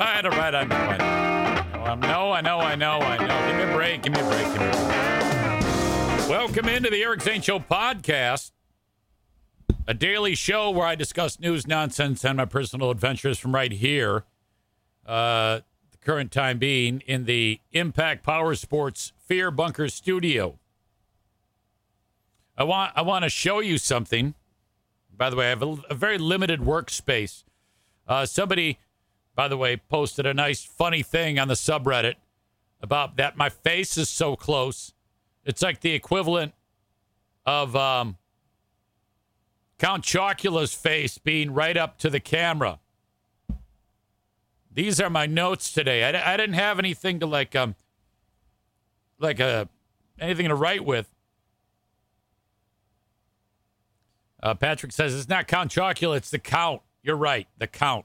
All right, I know. Give me a break. Welcome into the Eric Zane Show podcast, a daily show where I discuss news, nonsense, and my personal adventures from right here. The current time being in the Impact Power Sports Fear Bunker studio. I want to show you something. By the way, I have a very limited workspace. Somebody, by the way, posted a nice funny thing on the subreddit about that my face is so close. It's like the equivalent of Count Chocula's face being right up to the camera. These are my notes today. I didn't have anything to anything to write with. Patrick says it's not Count Chocula, it's the Count. You're right, the Count.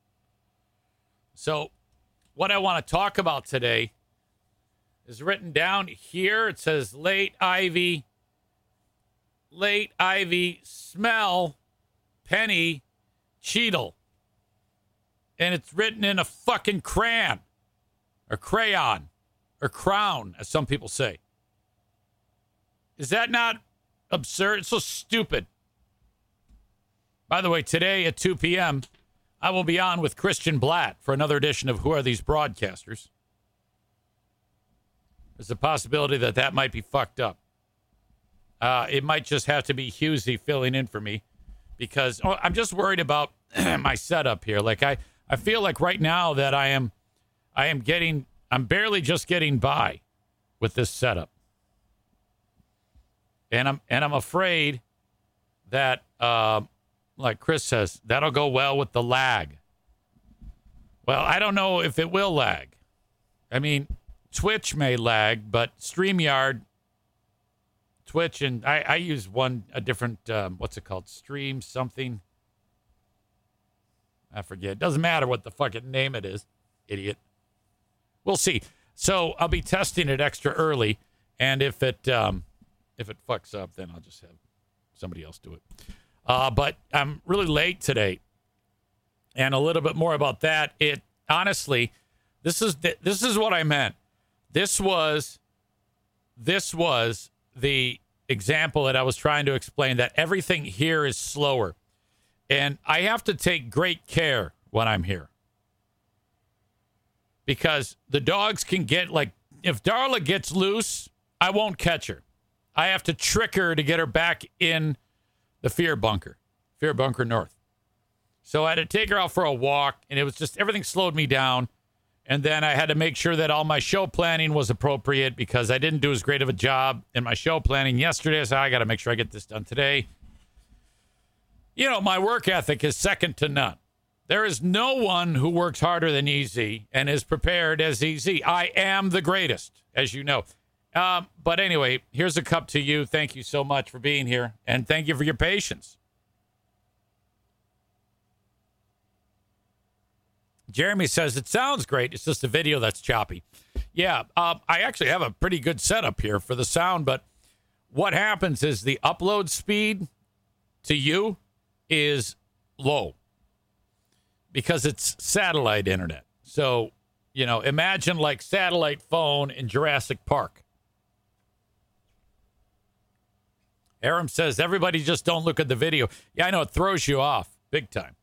So what I want to talk about today is written down here. It says late Ivy, smell, Penny, Cheadle. And it's written in a fucking crayon, or crown, as some people say. Is that not absurd? It's so stupid. By the way, today at 2 p.m., I will be on with Christian Blatt for another edition of Who Are These Broadcasters? There's a possibility that might be fucked up. It might just have to be Husey filling in for me because I'm just worried about my setup here. Like I feel like right now that I'm barely just getting by with this setup. And I'm afraid that like Chris says, that'll go well with the lag. Well, I don't know if it will lag. I mean, Twitch may lag, but StreamYard, Twitch, and I use a different, what's it called? Stream something. I forget. It doesn't matter what the fucking name it is, idiot. We'll see. So I'll be testing it extra early, and if it fucks up, then I'll just have somebody else do it. But I'm really late today, and a little bit more about that. Honestly, this is what I meant. This was the example that I was trying to explain, that everything here is slower, and I have to take great care when I'm here because the dogs can get, like, if Darla gets loose, I won't catch her. I have to trick her to get her back in the Fear Bunker North. So I had to take her out for a walk, and it was just, everything slowed me down. And then I had to make sure that all my show planning was appropriate because I didn't do as great of a job in my show planning yesterday. So I got to make sure I get this done today. You know, my work ethic is second to none. There is no one who works harder than EZ and is prepared as EZ. I am the greatest, as you know. But anyway, here's a cup to you. Thank you so much for being here, and thank you for your patience. Jeremy says, it sounds great. It's just a video that's choppy. Yeah, I actually have a pretty good setup here for the sound, but what happens is the upload speed to you is low because it's satellite internet. So, you know, imagine like satellite phone in Jurassic Park. Aram says, everybody just don't look at the video. Yeah, I know, it throws you off big time.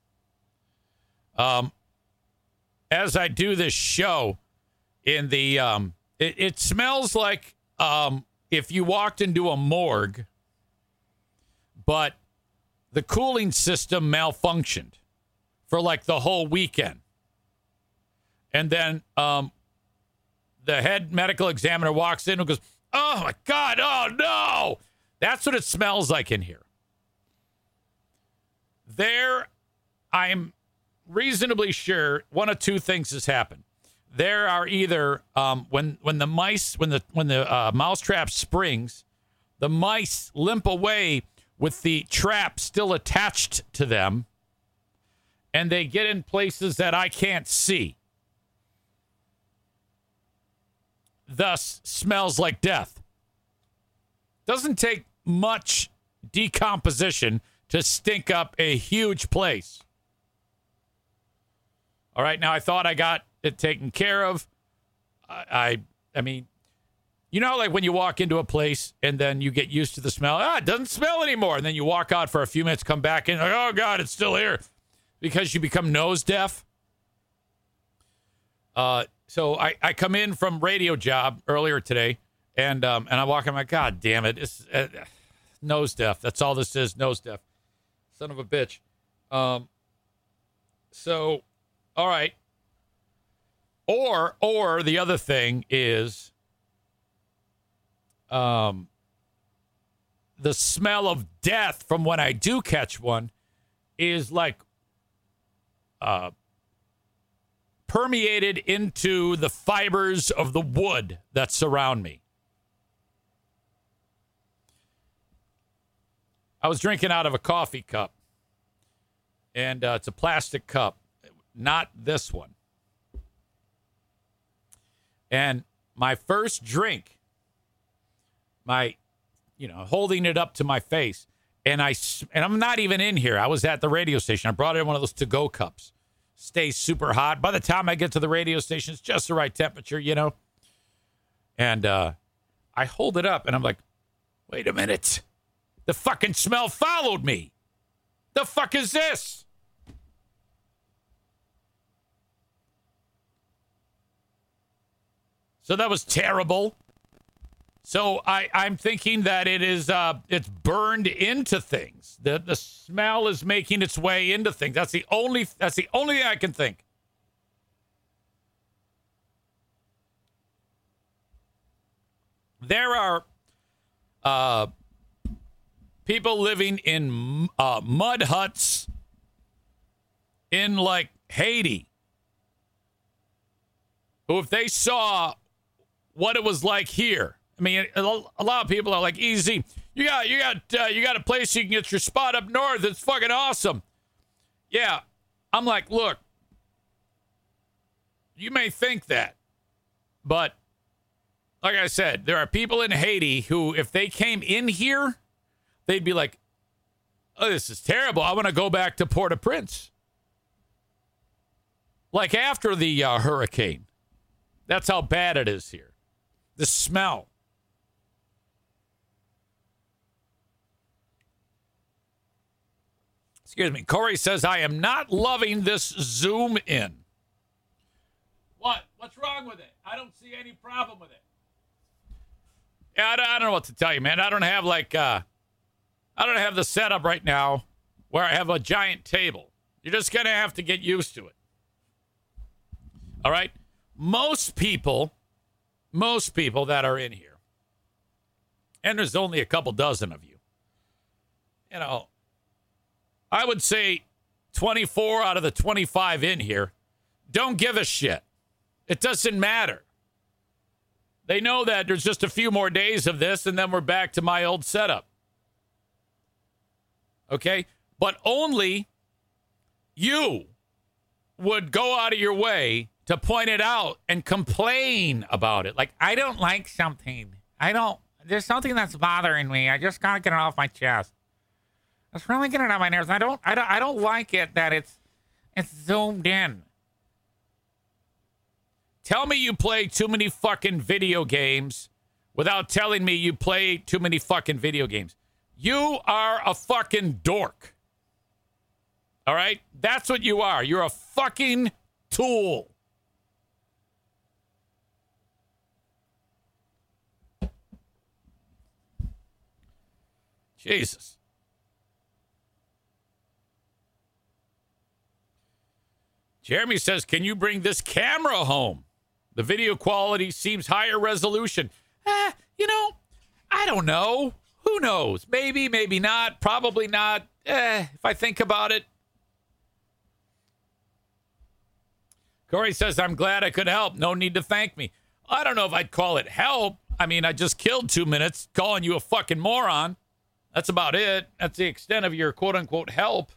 As I do this show in the, it smells like if you walked into a morgue, but the cooling system malfunctioned for like the whole weekend. And then the head medical examiner walks in and goes, oh my God, oh no. That's what it smells like in here. I'm reasonably sure one of two things has happened. There are either when the mousetrap springs, the mice limp away with the trap still attached to them, and they get in places that I can't see. Thus, smells like death. Doesn't take much decomposition to stink up a huge place. All right, now I thought I got it taken care of. I mean, you know, like when you walk into a place and then you get used to the smell. It doesn't smell anymore. And then you walk out for a few minutes, come back in, like, oh, God, it's still here. Because you become nose deaf. So I come in from radio job earlier today, and I walk in, I'm like, God damn it. It's nose deaf. That's all this is, nose deaf. Son of a bitch. So, all right. Or the other thing is the smell of death from when I do catch one is like permeated into the fibers of the wood that surround me. I was drinking out of a coffee cup, and it's a plastic cup, not this one. And my first drink, holding it up to my face, and I'm not even in here. I was at the radio station. I brought in one of those to-go cups. Stays super hot. By the time I get to the radio station, it's just the right temperature, you know. And I hold it up, and I'm like, wait a minute. The fucking smell followed me. The fuck is this? So that was terrible. So I'm thinking that it's burned into things. The smell is making its way into things. That's the only thing I can think. There are people living in mud huts in like Haiti who, if they saw what it was like here. I mean, a lot of people are like, easy. You got a place you can get your spot up north. It's fucking awesome. Yeah. I'm like, look, you may think that, but like I said, there are people in Haiti who, if they came in here, they'd be like, oh, this is terrible. I want to go back to Port-au-Prince. Like after the hurricane. That's how bad it is here. The smell. Excuse me. Corey says, I am not loving this zoom in. What? What's wrong with it? I don't see any problem with it. Yeah, I don't know what to tell you, man. I don't have the setup right now where I have a giant table. You're just going to have to get used to it. All right? Most people that are in here, and there's only a couple dozen of you, you know, I would say 24 out of the 25 in here don't give a shit. It doesn't matter. They know that there's just a few more days of this, and then we're back to my old setup. Okay? But only you would go out of your way to point it out and complain about it. Like, I don't like something. There's something that's bothering me. I just gotta get it off my chest. It's really getting on my nerves. I don't like it that it's zoomed in. Tell me you play too many fucking video games without telling me you play too many fucking video games. You are a fucking dork. All right? That's what you are. You're a fucking tool. Jesus. Jeremy says, can you bring this camera home? The video quality seems higher resolution. I don't know. Who knows? Maybe, maybe not. Probably not. If I think about it. Corey says, I'm glad I could help. No need to thank me. I don't know if I'd call it help. I mean, I just killed 2 minutes calling you a fucking moron. That's about it. That's the extent of your quote-unquote help.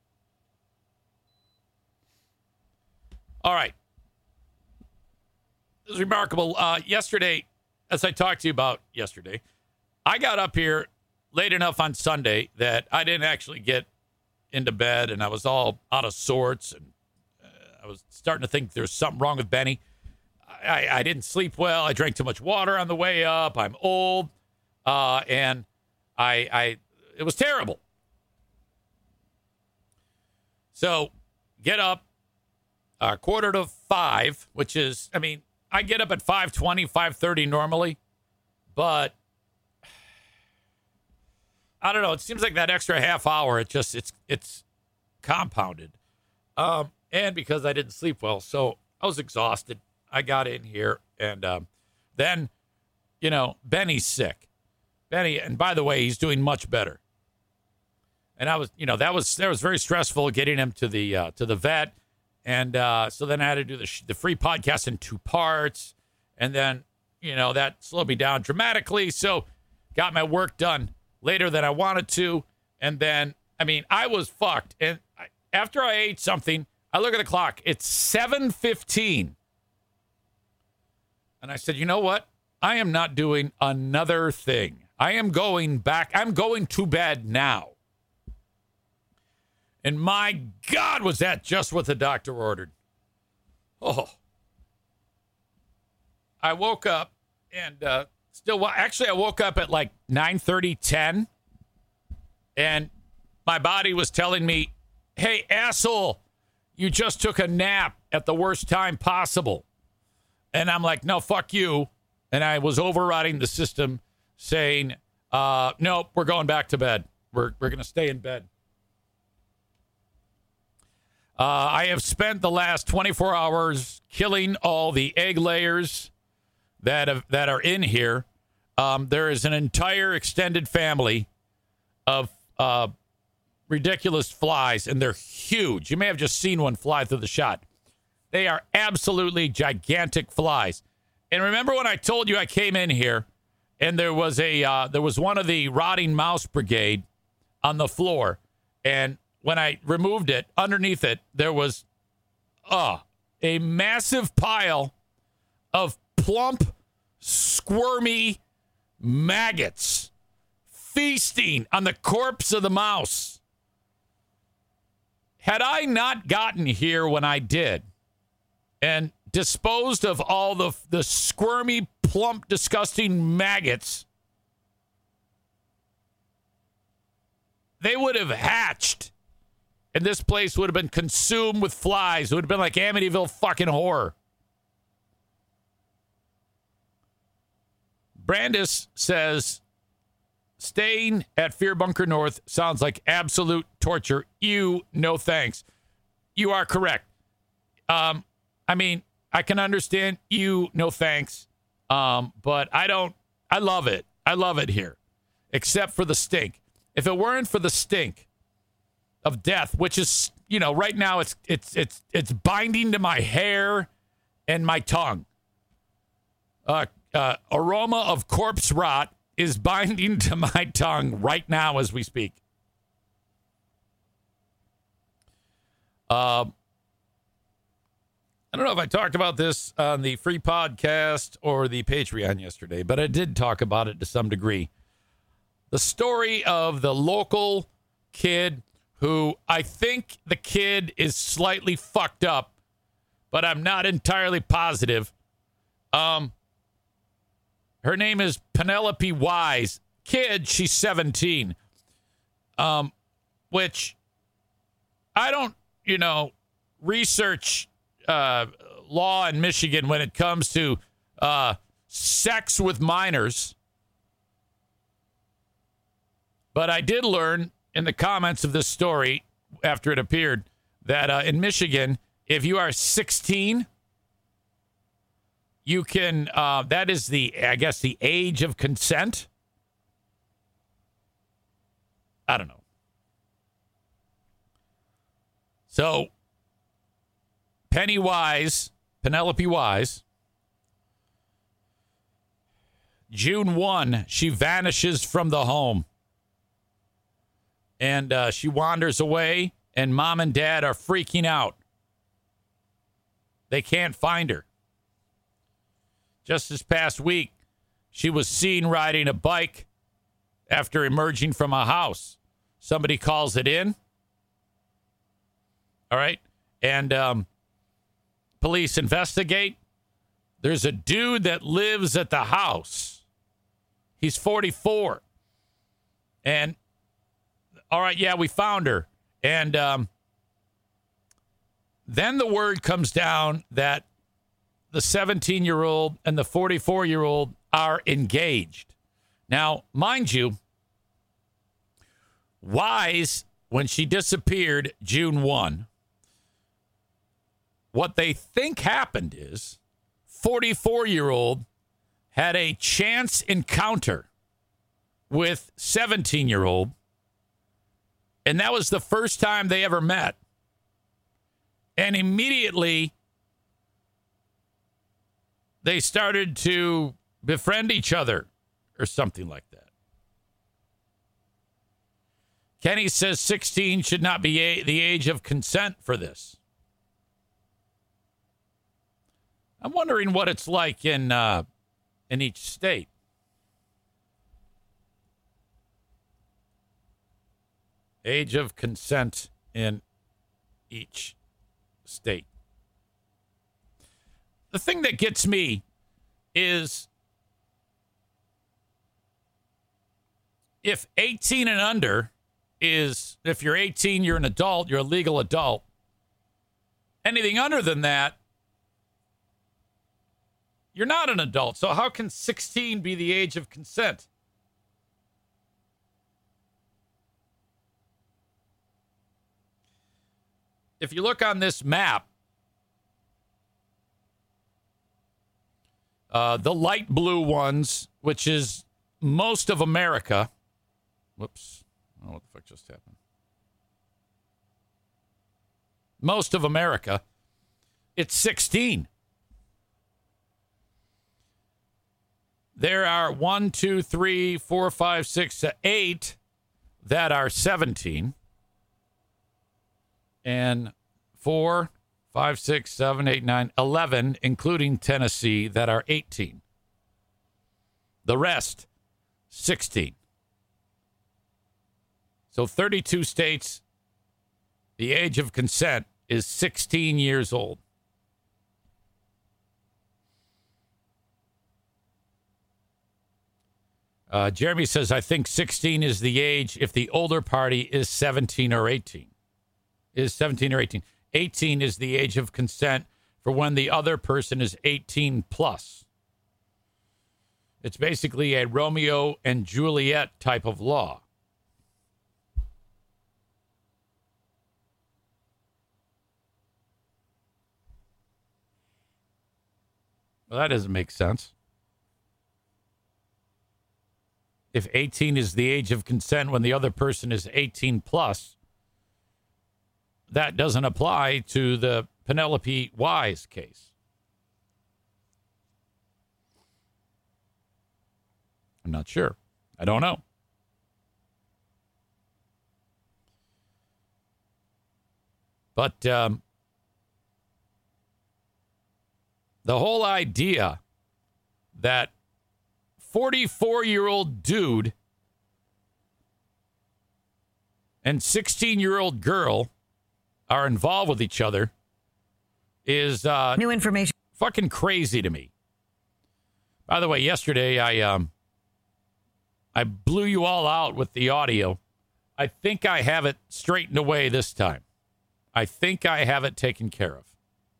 All right. This is remarkable. Yesterday, as I talked to you about yesterday, I got up here late enough on Sunday that I didn't actually get into bed, and I was all out of sorts, and I was starting to think there's something wrong with Benny. I didn't sleep well. I drank too much water on the way up. I'm old. And it was terrible. So get up 4:45, which is, I mean, I get up at 5:20, 5:30 normally, but I don't know. It seems like that extra half hour, it's compounded. And because I didn't sleep well, so I was exhausted. I got in here, and then, Benny's sick. Benny, and by the way, he's doing much better. And I was, that was very stressful getting him to the vet, and so then I had to do the free podcast in 2 parts, and then that slowed me down dramatically. So got my work done later than I wanted to, and then I was fucked. And after I ate something, I look at the clock. It's 7:15, and I said, you know what? I am not doing another thing. I am going back. I'm going to bed now. And my God, was that just what the doctor ordered? Oh. I woke up and I woke up at like 9:30, 10. And my body was telling me, hey, asshole, you just took a nap at the worst time possible. And I'm like, no, fuck you. And I was overriding the system saying, nope, we're going back to bed. We're going to stay in bed. I have spent the last 24 hours killing all the egg layers that are in here. There is an entire extended family of ridiculous flies, and they're huge. You may have just seen one fly through the shot. They are absolutely gigantic flies. And remember when I told you I came in here and there was one of the rotting mouse brigade on the floor, and when I removed it, underneath it, there was a massive pile of plump, squirmy maggots feasting on the corpse of the mouse. Had I not gotten here when I did and disposed of all the squirmy, plump, disgusting maggots, they would have hatched. And this place would have been consumed with flies. It would have been like Amityville fucking horror. Brandis says, staying at Fear Bunker North sounds like absolute torture. No thanks. You are correct. I can understand no thanks. But I love it. I love it here. Except for the stink. If it weren't for the stink of death, which is, right now it's binding to my hair and my tongue. Aroma of corpse rot is binding to my tongue right now as we speak. I don't know if I talked about this on the free podcast or the Patreon yesterday, but I did talk about it to some degree. The story of the local kid who I think the kid is slightly fucked up, but I'm not entirely positive. Her name is Penelope Wise. Kid, she's 17. Which I don't, research law in Michigan when it comes to sex with minors. But I did learn in the comments of this story after it appeared that in Michigan, if you are 16, you can, that is the age of consent. I don't know. So, Penelope Wise, June 1, she vanishes from the home. And she wanders away, and mom and dad are freaking out. They can't find her. Just this past week, she was seen riding a bike after emerging from a house. Somebody calls it in. All right. And police investigate. There's a dude that lives at the house. He's 44. And, all right, yeah, we found her. And then the word comes down that the 17-year-old and the 44-year-old are engaged. Now, mind you, Wise, when she disappeared June 1, what they think happened is 44-year-old had a chance encounter with 17-year-old, and that was the first time they ever met. And immediately they started to befriend each other or something like that. Kenny says 16 should not be the age of consent for this. I'm wondering what it's like in each state. Age of consent in each state. The thing that gets me is if 18 and under is, if you're 18, you're an adult, you're a legal adult. Anything under than that, you're not an adult. So how can 16 be the age of consent? If you look on this map, the light blue ones, which is most of America. Whoops. I don't know what the fuck just happened. Most of America, it's 16. There are 1, 2, 3, 4, 5, 6, 8 that are 17. And 4, 5, 6, 7, 8, 9, 11, including Tennessee, that are 18. The rest, 16. So 32 states, the age of consent is 16 years old. Jeremy says, I think 16 is the age if the older party is 17 or 18. Is 17 or 18. 18 is the age of consent for when the other person is 18 plus. It's basically a Romeo and Juliet type of law. Well, that doesn't make sense. If 18 is the age of consent when the other person is 18 plus, that doesn't apply to the Penelope Wise case. I'm not sure. I don't know. But the whole idea that 44-year-old dude and 16-year-old girl are involved with each other is new information. Fucking crazy to me. By the way, yesterday I blew you all out with the audio. I think I have it straightened away this time. I think I have it taken care of.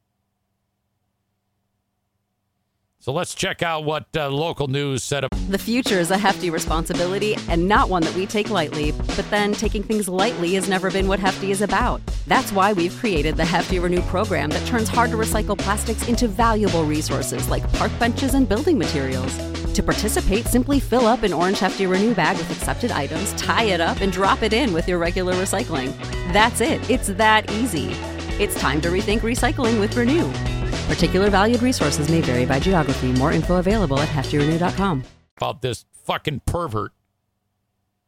So let's check out what local news said. The future is a hefty responsibility and not one that we take lightly. But then taking things lightly has never been what Hefty is about. That's why we've created the Hefty Renew program that turns hard to recycle plastics into valuable resources like park benches and building materials. To participate, simply fill up an orange Hefty Renew bag with accepted items, tie it up, and drop it in with your regular recycling. That's it. It's that easy. It's time to rethink recycling with Renew. Particular valued resources may vary by geography. More info available at heftyrenew.com. About this fucking pervert.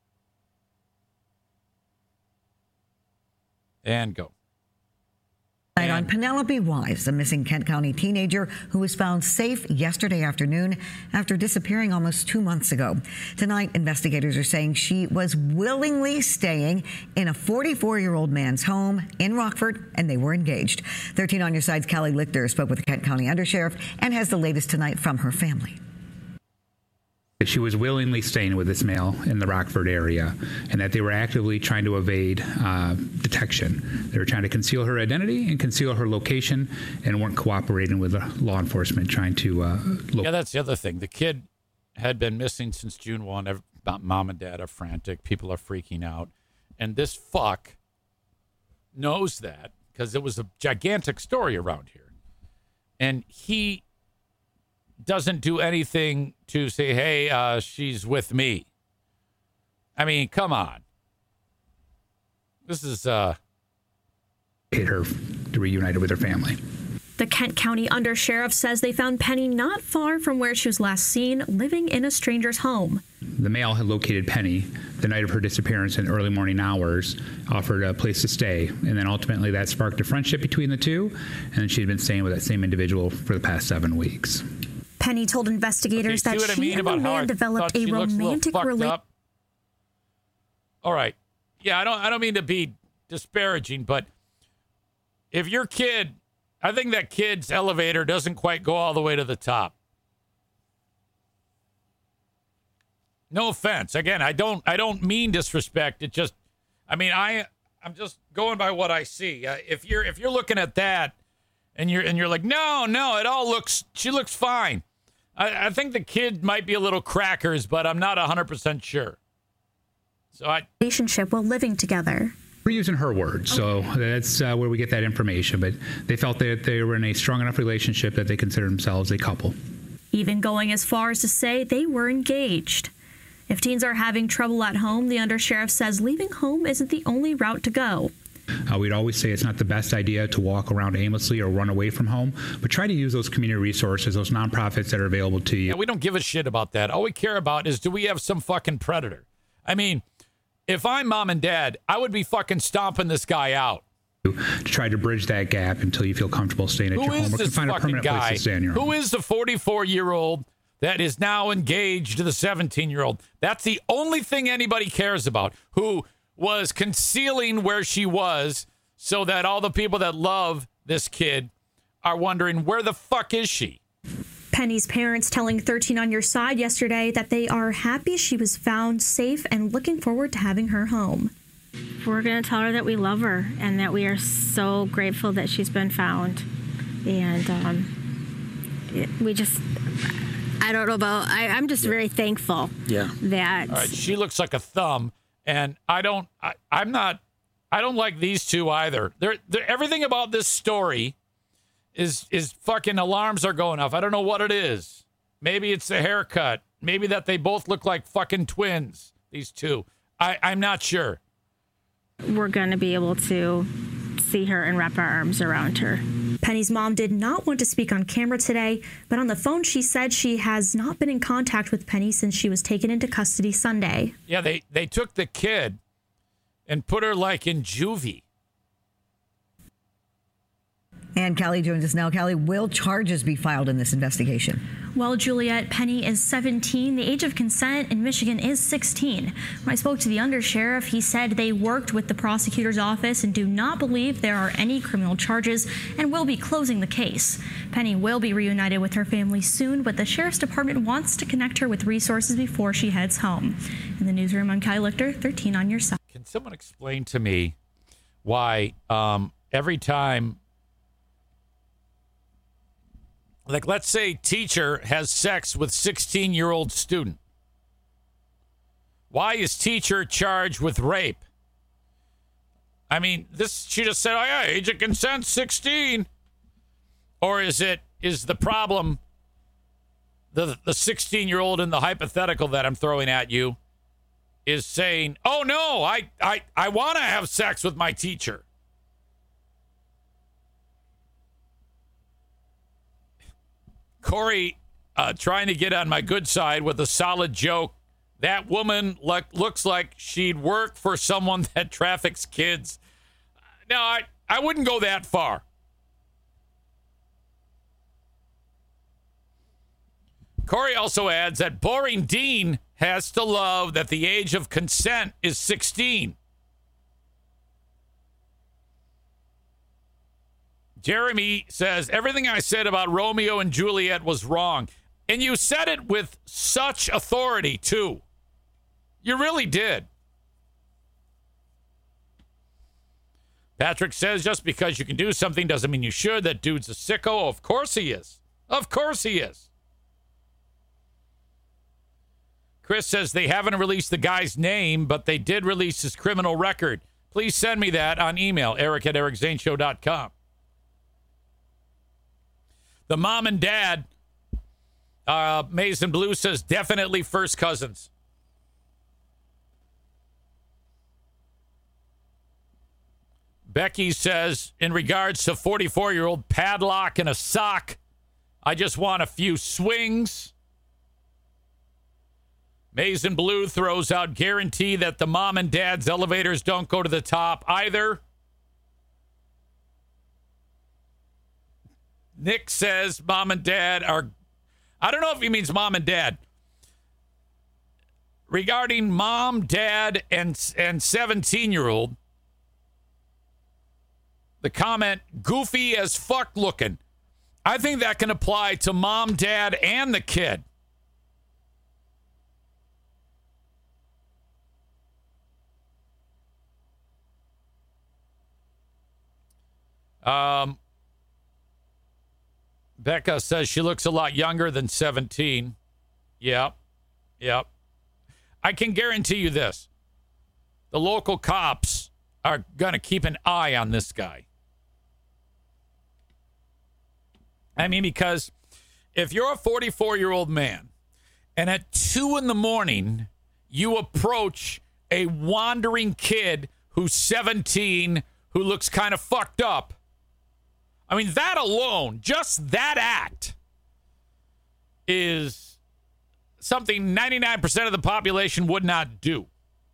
And go. On Penelope Wise, a missing Kent County teenager who was found safe yesterday afternoon after disappearing almost 2 months ago. Tonight, investigators are saying she was willingly staying in a 44-year-old man's home in Rockford, and they were engaged. 13 on Your Side's Callie Lichter spoke with the Kent County Undersheriff and has the latest tonight from her family. She was willingly staying with this male in the Rockford area, and that they were actively trying to evade detection. They were trying to conceal her identity and conceal her location, and weren't cooperating with law enforcement trying to Yeah, that's the other thing. The kid had been missing since June 1. Mom and dad are frantic. People are freaking out. And this fuck knows that because it was a gigantic story around here. And he doesn't do anything to say, hey, she's with me. I mean, come on. This is hit her to reunite her with her family. The Kent County Undersheriff says they found Penny not far from where she was last seen, living in a stranger's home. The male had located Penny the night of her disappearance in early morning hours, offered a place to stay, and then ultimately that sparked a friendship between the two, and she'd been staying with that same individual for the past 7 weeks. Penny told investigators that she and the man developed a romantic relationship. All right. Yeah, I don't mean to be disparaging, but if your kid, I think that kid's elevator doesn't quite go all the way to the top. No offense. Again, I don't mean disrespect. It just, I mean, I'm just going by what I see. If you're looking at that and you're like, no, she looks fine. I think the kid might be a little crackers, but I'm not 100% sure. So relationship while living together. We're using her words, so that's where we get that information. But they felt that they were in a strong enough relationship that they consider themselves a couple. Even going as far as to say they were engaged. If teens are having trouble at home, the Undersheriff says leaving home isn't the only route to go. We'd always say it's not the best idea to walk around aimlessly or run away from home, but try to use those community resources, those nonprofits that are available to you. Yeah, we don't give a shit about that. All we care about is, do we have some fucking predator? I mean, if I'm mom and dad, I would be fucking stomping this guy out. To try to bridge that gap until you feel comfortable staying at your home or can find a permanent place to stay in your home. Who is the 44-year-old that is now engaged to the 17-year-old? That's the only thing anybody cares about. Who was concealing where she was so that all the people that love this kid are wondering, where the fuck is she? Penny's parents telling 13 on Your Side yesterday that they are happy she was found safe and looking forward to having her home. We're going to tell her that we love her and that we are so grateful that she's been found. And I don't know about, I'm just very thankful that. All right, she looks like a thumb. And I don't like these two either. They're everything about this story is fucking alarms are going off. I don't know what it is. Maybe it's the haircut. Maybe that they both look like fucking twins, these two. I'm not sure. We're going to be able to see her and wrap our arms around her. Penny's mom did not want to speak on camera today, but on the phone she said she has not been in contact with Penny since she was taken into custody Sunday. Yeah, they took the kid and put her like in juvie. And Callie joins us now. Callie, will charges be filed in this investigation? Well, Juliet, Penny is 17. The age of consent in Michigan is 16. When I spoke to the Undersheriff, he said they worked with the prosecutor's office and do not believe there are any criminal charges and will be closing the case. Penny will be reunited with her family soon, but the Sheriff's Department wants to connect her with resources before she heads home. In the newsroom, I'm Callie Lichter, 13 on Your Side. Can someone explain to me why every time, like, let's say teacher has sex with 16-year-old student. Why is teacher charged with rape? I mean, she just said, oh, yeah, age of consent, 16. Or is the problem the 16-year-old in the hypothetical that I'm throwing at you is saying, oh, no, I want to have sex with my teacher. Corey trying to get on my good side with a solid joke. That woman looks like she'd work for someone that traffics kids. No, I wouldn't go that far. Corey also adds that Boring Dean has to love that the age of consent is 16. Jeremy says, everything I said about Romeo and Juliet was wrong. And you said it with such authority, too. You really did. Patrick says, just because you can do something doesn't mean you should. That dude's a sicko. Of course he is. Of course he is. Chris says they haven't released the guy's name, but they did release his criminal record. Please send me that on email, eric@ericzaneshow.com. The mom and dad, Mason Blue says, definitely first cousins. Becky says, in regards to 44-year-old padlock and a sock, I just want a few swings. Mason Blue throws out guarantee that the mom and dad's elevators don't go to the top either. Nick says mom and dad are, I don't know if he means mom and dad. Regarding mom, dad, and 17-year-old, the comment, goofy as fuck looking. I think that can apply to mom, dad, and the kid. Becca says she looks a lot younger than 17. Yep. I can guarantee you this. The local cops are going to keep an eye on this guy. I mean, because if you're a 44-year-old man and at 2 a.m, you approach a wandering kid who's 17 who looks kind of fucked up, I mean, that alone, just that act, is something 99% of the population would not do.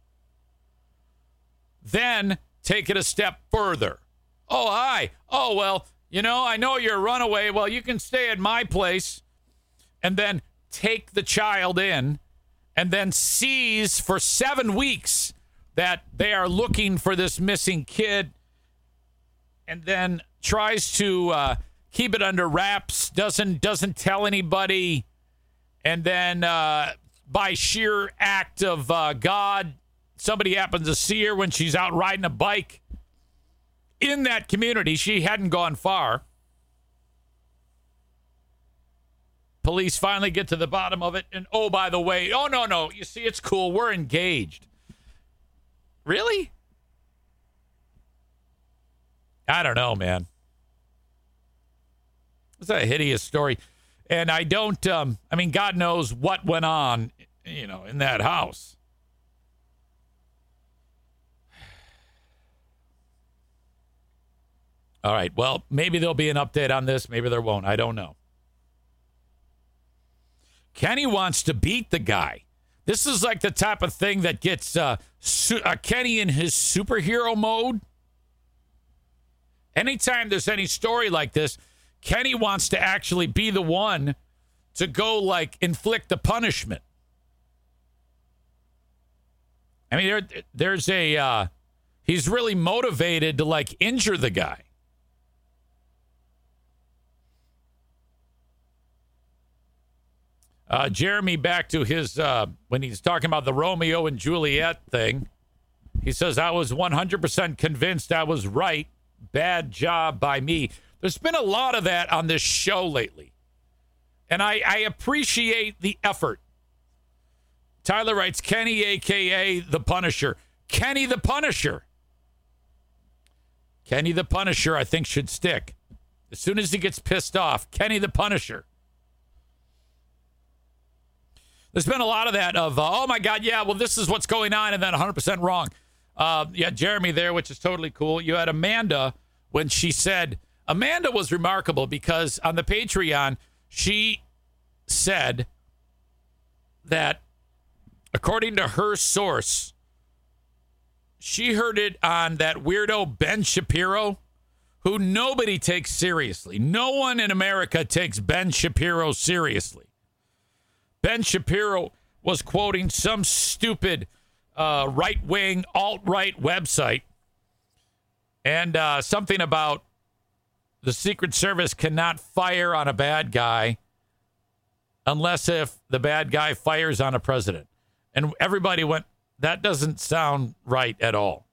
Then take it a step further. Oh, hi. Oh, well, you know, I know you're a runaway. Well, you can stay at my place. And then take the child in and then seize for 7 weeks that they are looking for this missing kid, and then tries to keep it under wraps, doesn't tell anybody, and then by sheer act of God, somebody happens to see her when she's out riding a bike in that community. She hadn't gone far. Police finally get to the bottom of it, and oh, by the way, oh, no, you see, it's cool, we're engaged. Really? I don't know, man. It's a hideous story. And I don't, I mean, God knows what went on, you know, in that house. All right, well, maybe there'll be an update on this. Maybe there won't. I don't know. Kenny wants to beat the guy. This is like the type of thing that gets Kenny in his superhero mode. Anytime there's any story like this, Kenny wants to actually be the one to go, like, inflict the punishment. I mean, there's a, he's really motivated to, like, injure the guy. Jeremy, back to his, when he's talking about the Romeo and Juliet thing, he says, I was 100% convinced I was right. Bad job by me. There's been a lot of that on this show lately. And I appreciate the effort. Tyler writes, Kenny, a.k.a. The Punisher. Kenny the Punisher. Kenny the Punisher, I think, should stick. As soon as he gets pissed off, Kenny the Punisher. There's been a lot of that of, oh, my God, yeah, well, this is what's going on, and then 100% wrong. You had Jeremy there, which is totally cool. You had Amanda when she said, Amanda was remarkable because on the Patreon, she said that according to her source, she heard it on that weirdo Ben Shapiro, who nobody takes seriously. No one in America takes Ben Shapiro seriously. Ben Shapiro was quoting some stupid right-wing, alt-right website and something about the Secret Service cannot fire on a bad guy unless if the bad guy fires on a president. And everybody went, that doesn't sound right at all.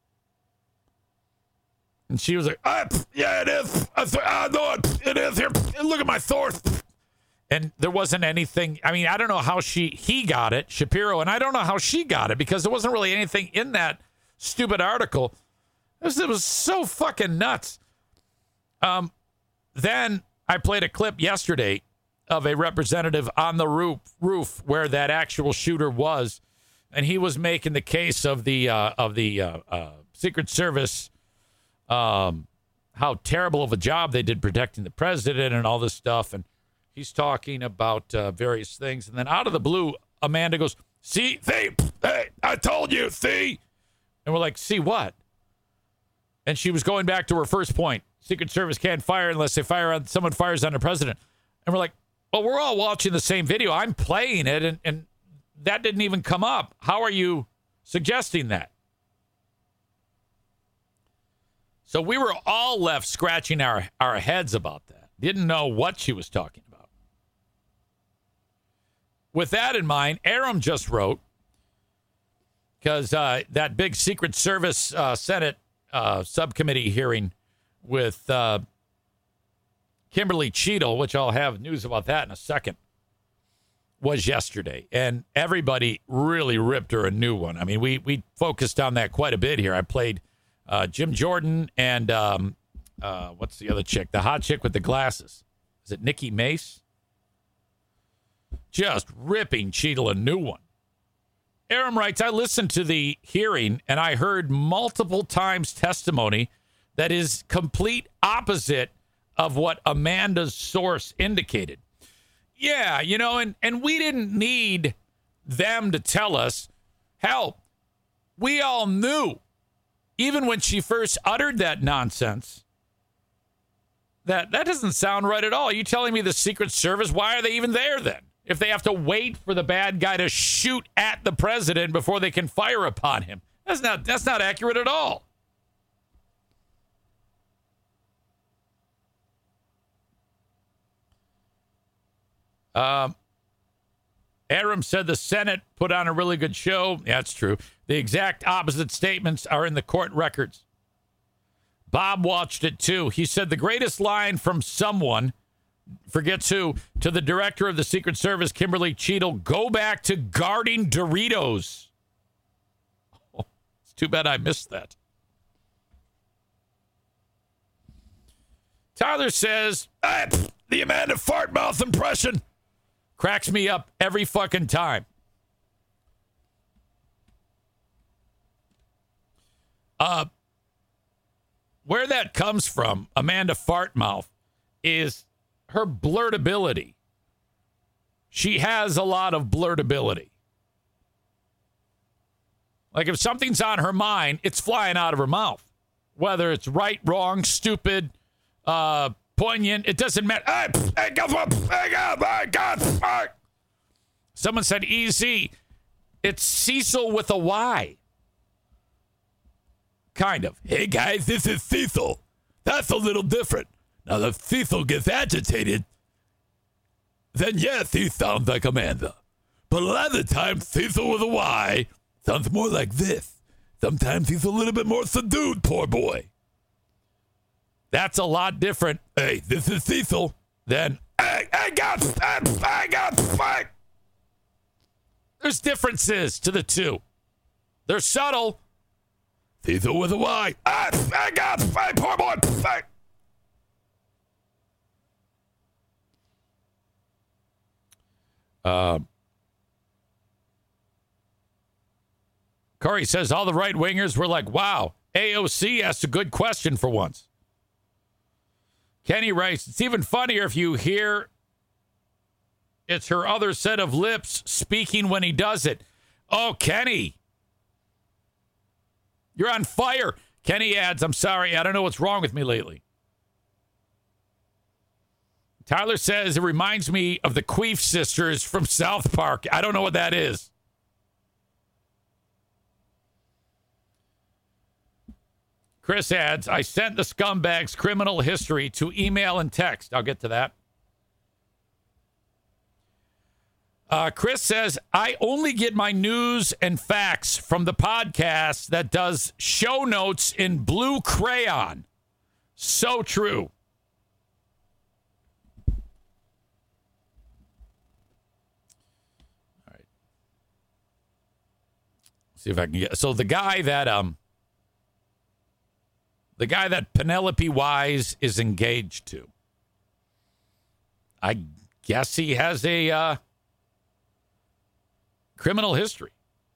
And she was like, yeah, it is. I know it is here. Look at my source. And there wasn't anything. I mean, I don't know how he got it, Shapiro, and I don't know how she got it because there wasn't really anything in that stupid article. It was so fucking nuts. Then I played a clip yesterday of a representative on the roof where that actual shooter was, and he was making the case of the Secret Service, how terrible of a job they did protecting the president and all this stuff, and he's talking about various things, and then out of the blue, Amanda goes, "See, hey, I told you, see," and we're like, "See what?" And she was going back to her first point. Secret Service can't fire unless someone fires on the president. And we're like, well, we're all watching the same video. I'm playing it, and that didn't even come up. How are you suggesting that? So we were all left scratching our heads about that. Didn't know what she was talking about. With that in mind, Aram just wrote, because that big Secret Service Senate subcommittee hearing with Kimberly Cheadle, which I'll have news about that in a second, was yesterday. And everybody really ripped her a new one. I mean, we focused on that quite a bit here. I played Jim Jordan and what's the other chick? The hot chick with the glasses. Is it Nikki Mace? Just ripping Cheadle a new one. Aram writes, I listened to the hearing and I heard multiple times testimony that is complete opposite of what Amanda's source indicated. Yeah, and we didn't need them to tell us. Hell, we all knew, even when she first uttered that nonsense, that doesn't sound right at all. Are you telling me the Secret Service, why are they even there then? If they have to wait for the bad guy to shoot at the president before they can fire upon him. That's not accurate at all. Aram said the Senate put on a really good show. Yeah, that's true. The exact opposite statements are in the court records. Bob watched it too. He said the greatest line from someone, forgets who, to the director of the Secret Service, Kimberly Cheadle, go back to guarding Doritos. Oh, it's too bad I missed that. Tyler says, the Amanda Fartmouth impression cracks me up every fucking time. Where that comes from, Amanda Fartmouth, is her blurtability. She has a lot of blurtability. Like if something's on her mind, it's flying out of her mouth. Whether it's right, wrong, stupid, poignant, it doesn't matter. Someone said easy. It's Cecil with a Y. Kind of. Hey guys, this is Cecil. That's a little different. Now if Cecil gets agitated, then yes, he sounds like Amanda. But a lot of the time, Cecil with a Y sounds more like this. Sometimes he's a little bit more subdued, poor boy. That's a lot different. Hey, this is Cecil. Then, I got. There's differences to the two. They're subtle. Cecil with a Y. I got. Poor boy. Corey says all the right-wingers were like, wow, AOC asked a good question for once. Kenny writes, it's even funnier if you hear it's her other set of lips speaking when he does it. Oh, Kenny. You're on fire. Kenny adds, I'm sorry, I don't know what's wrong with me lately. Tyler says it reminds me of the Queef sisters from South Park. I don't know what that is. Chris adds, I sent the scumbag's criminal history to email and text. I'll get to that. Chris says, I only get my news and facts from the podcast that does show notes in blue crayon. So true. All right. See if I can get. So the guy that Penelope Wise is engaged to, I guess he has a criminal history.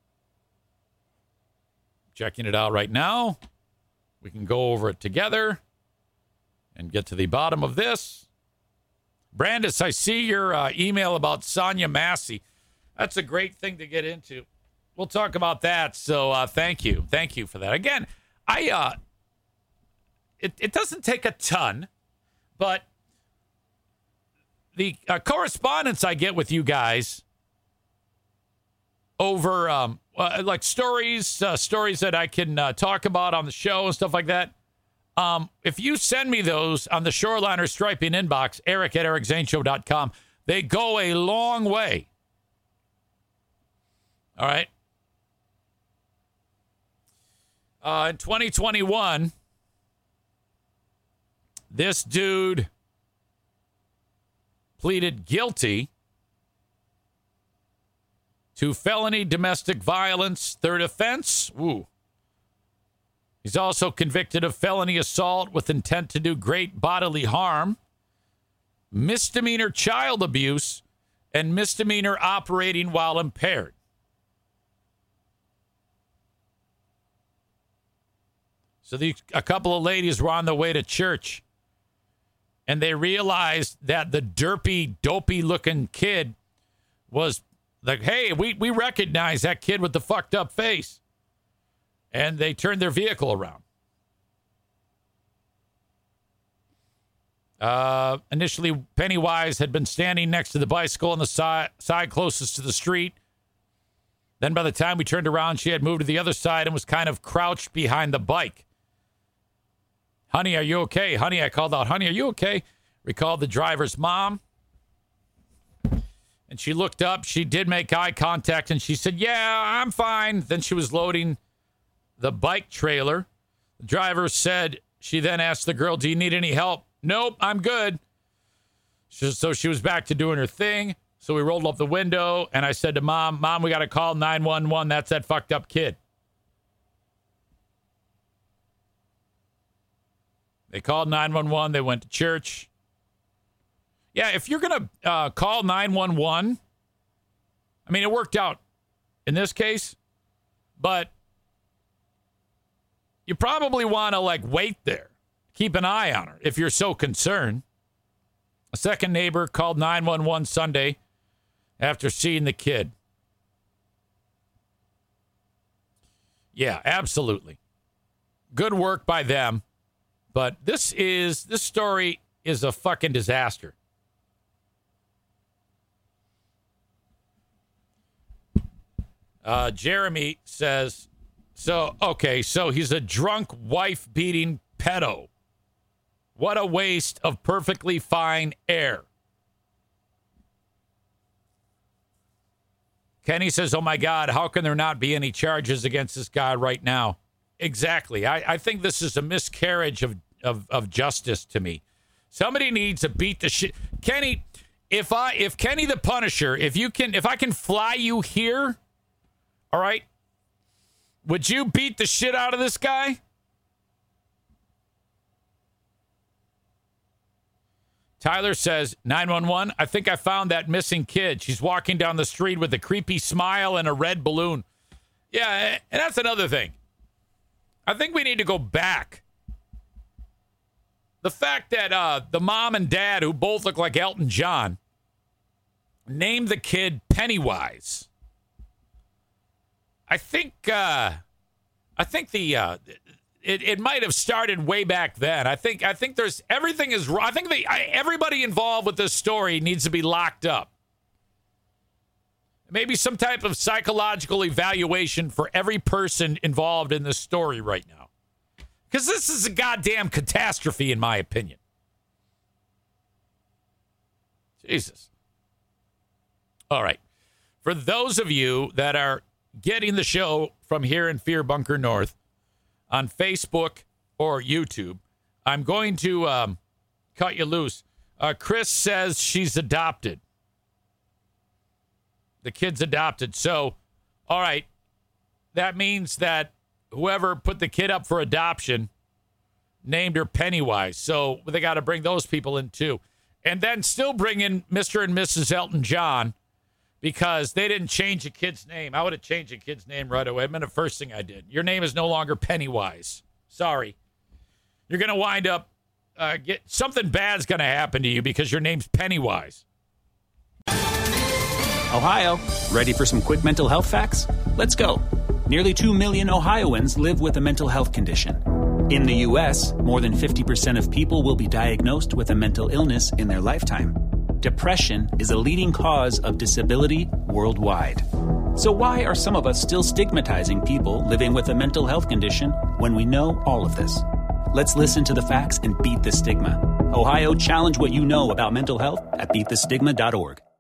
Checking it out right now. We can go over it together and get to the bottom of this. Brandis, I see your email about Sonia Massey. That's a great thing to get into. We'll talk about that. So thank you. Thank you for that. Again, it doesn't take a ton, but the correspondence I get with you guys over like stories that I can talk about on the show and stuff like that. If you send me those on the Shoreliner Striping inbox, eric@ericzaneshow.com, they go a long way. All right. In 2021, this dude pleaded guilty to felony domestic violence, third offense. Ooh. He's also convicted of felony assault with intent to do great bodily harm, misdemeanor child abuse, and misdemeanor operating while impaired. So a couple of ladies were on the way to church, and they realized that the derpy, dopey-looking kid was like, hey, we recognize that kid with the fucked up face. And they turned their vehicle around. Initially, Pennywise had been standing next to the bicycle on the side closest to the street. Then by the time we turned around, she had moved to the other side and was kind of crouched behind the bike. Honey, are you okay? Honey, I called out, honey, are you okay? We called the driver's mom. And she looked up. She did make eye contact, and she said, yeah, I'm fine. Then she was loading the bike trailer. The driver said, she then asked the girl, do you need any help? Nope, I'm good. So she was back to doing her thing. So we rolled up the window, and I said to Mom, we got to call 911. That's that fucked up kid. They called 911. They went to church. Yeah, if you're going to call 911, I mean, it worked out in this case, but you probably want to, like, wait there. Keep an eye on her if you're so concerned. A second neighbor called 911 Sunday after seeing the kid. Yeah, absolutely. Good work by them. But this story is a fucking disaster. Jeremy says, so he's a drunk wife-beating pedo. What a waste of perfectly fine air. Kenny says, oh my God, how can there not be any charges against this guy right now? Exactly. I think this is a miscarriage of justice to me. Somebody needs to beat the shit. Kenny, if Kenny the Punisher, if I can fly you here, all right, would you beat the shit out of this guy? Tyler says, 911, I think I found that missing kid. She's walking down the street with a creepy smile and a red balloon. Yeah, and that's another thing. I think we need to go back. The fact that the mom and dad, who both look like Elton John, named the kid Pennywise. I think the it might have started way back then. I think there's everything is wrong. I think everybody involved with this story needs to be locked up. Maybe some type of psychological evaluation for every person involved in this story right now. Because this is a goddamn catastrophe, in my opinion. Jesus. All right. For those of you that are getting the show from here in Fear Bunker North on Facebook or YouTube, I'm going to cut you loose. Chris says she's adopted. The kid's adopted. So, all right, that means that whoever put the kid up for adoption named her Pennywise. So they got to bring those people in too. And then still bring in Mr. and Mrs. Elton John because they didn't change the kid's name. I would have changed the kid's name right away. I mean, the first thing I did. Your name is no longer Pennywise. Sorry. You're going to wind up, something bad's going to happen to you because your name's Pennywise. Ohio, ready for some quick mental health facts? Let's go. Nearly 2 million Ohioans live with a mental health condition. In the U.S., more than 50% of people will be diagnosed with a mental illness in their lifetime. Depression is a leading cause of disability worldwide. So why are some of us still stigmatizing people living with a mental health condition when we know all of this? Let's listen to the facts and beat the stigma. Ohio, challenge what you know about mental health at beatthestigma.org.